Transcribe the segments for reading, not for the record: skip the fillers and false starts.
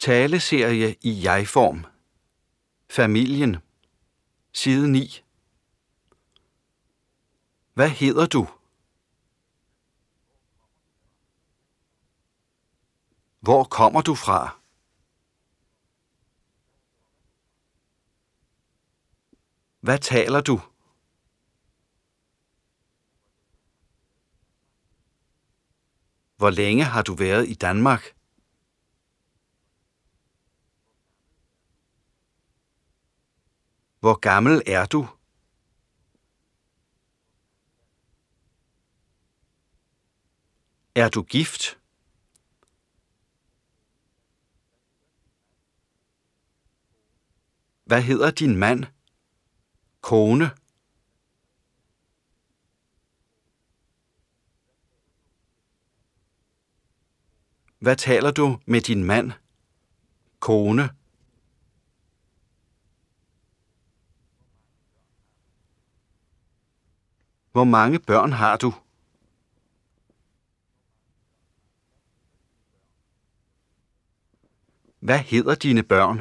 Taleserie i jeg-form. Familien. Side 9. Hvad hedder du? Hvor kommer du fra? Hvad taler du? Hvor længe har du været i Danmark? Hvor gammel er du? Er du gift? Hvad hedder din mand? Kone? Hvad taler du med din mand? Kone? Hvor mange børn har du? Hvad hedder dine børn?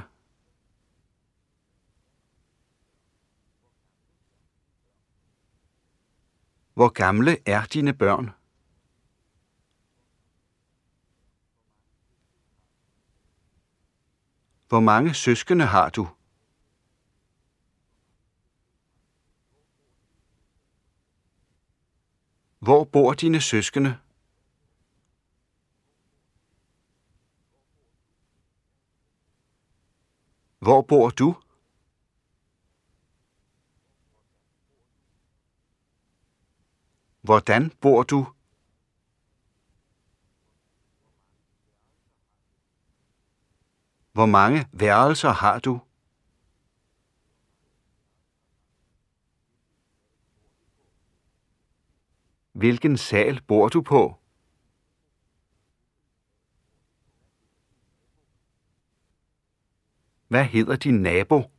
Hvor gamle er dine børn? Hvor mange søskende har du? Hvor bor dine søskende? Hvor bor du? Hvordan bor du? Hvor mange værelser har du? Hvilken sal bor du på? Hvad hedder din nabo?